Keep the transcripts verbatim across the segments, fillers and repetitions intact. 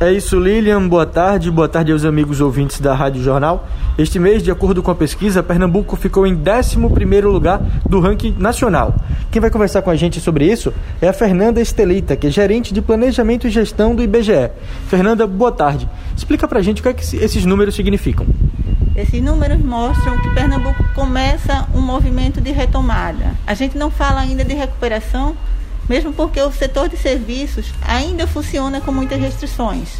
É isso, Lilian. Boa tarde. Boa tarde aos amigos ouvintes da Rádio Jornal. Este mês, de acordo com a pesquisa, Pernambuco ficou em décimo primeiro lugar do ranking nacional. Quem vai conversar com a gente sobre isso é a Fernanda Estelita, que é gerente de Planejamento e Gestão do I B G E. Fernanda, boa tarde. Explica pra gente o que é que esses números significam. Esses números mostram que Pernambuco começa um movimento de retomada. A gente não fala ainda de recuperação, mesmo porque o setor de serviços ainda funciona com muitas restrições.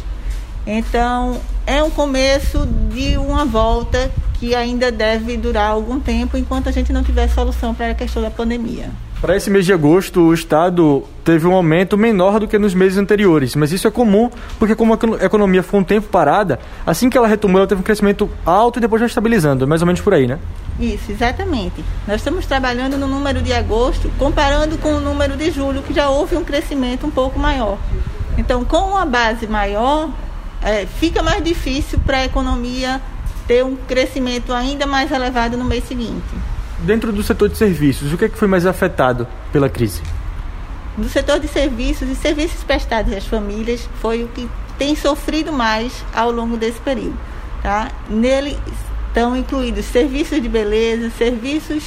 Então, é um começo de uma volta que ainda deve durar algum tempo, enquanto a gente não tiver solução para a questão da pandemia. Para esse mês de agosto, o Estado teve um aumento menor do que nos meses anteriores, mas isso é comum, porque como a economia foi um tempo parada, assim que ela retomou, ela teve um crescimento alto e depois já estabilizando, é mais ou menos por aí, né? Isso, exatamente. Nós estamos trabalhando no número de agosto, comparando com o número de julho, que já houve um crescimento um pouco maior. Então, com uma base maior, é, fica mais difícil para a economia ter um crescimento ainda mais elevado no mês seguinte. Dentro do setor de serviços, o que é que foi mais afetado pela crise? No setor de serviços e serviços prestados às famílias, foi o que tem sofrido mais ao longo desse período. Tá? Nele estão incluídos serviços de beleza, serviços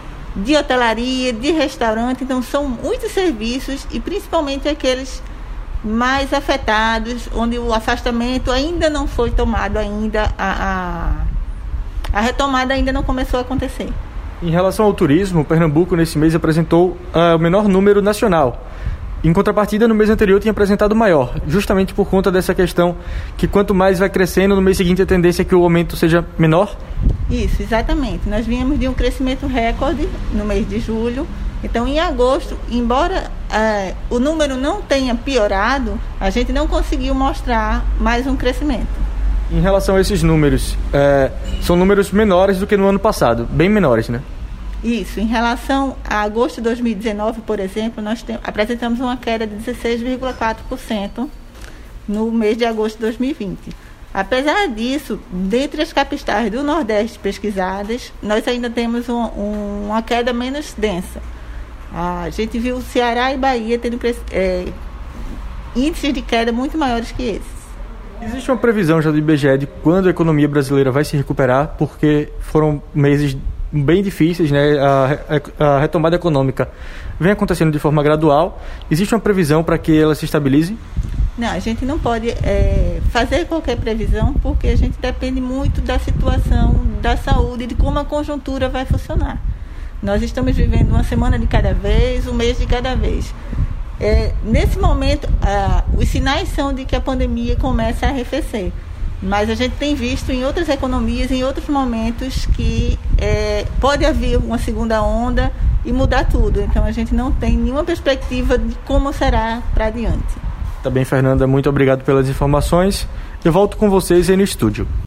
de hotelaria, de restaurante. Então, são muitos serviços e principalmente aqueles mais afetados, onde o afastamento ainda não foi tomado, ainda a, a, a retomada ainda não começou a acontecer. Em relação ao turismo, Pernambuco nesse mês apresentou uh, o menor número nacional. Em contrapartida, no mês anterior tinha apresentado maior, justamente por conta dessa questão que quanto mais vai crescendo, no mês seguinte a tendência é que o aumento seja menor? Isso, exatamente. Nós vínhamos de um crescimento recorde no mês de julho. Então, em agosto, embora uh, o número não tenha piorado, a gente não conseguiu mostrar mais um crescimento. Em relação a esses números, é, são números menores do que no ano passado, bem menores, né? Isso. Em relação a agosto de dois mil e dezenove, por exemplo, nós tem, apresentamos uma queda de dezesseis vírgula quatro por cento no mês de agosto de dois mil e vinte. Apesar disso, dentre as capitais do Nordeste pesquisadas, nós ainda temos um, um, uma queda menos densa. A gente viu o Ceará e Bahia tendo é, índices de queda muito maiores que esses. Existe uma previsão já do I B G E de quando a economia brasileira vai se recuperar, porque foram meses bem difíceis, né? A, a, a retomada econômica vem acontecendo de forma gradual. Existe uma previsão para que ela se estabilize? Não, a gente não pode é, fazer qualquer previsão, porque a gente depende muito da situação da saúde e de como a conjuntura vai funcionar. Nós estamos vivendo uma semana de cada vez, um mês de cada vez. É, nesse momento, ah, os sinais são de que a pandemia começa a arrefecer, mas a gente tem visto em outras economias, em outros momentos, que é, pode haver uma segunda onda e mudar tudo. Então, a gente não tem nenhuma perspectiva de como será para adiante. Tá bem, Fernanda, muito obrigado pelas informações. Eu volto com vocês aí no estúdio.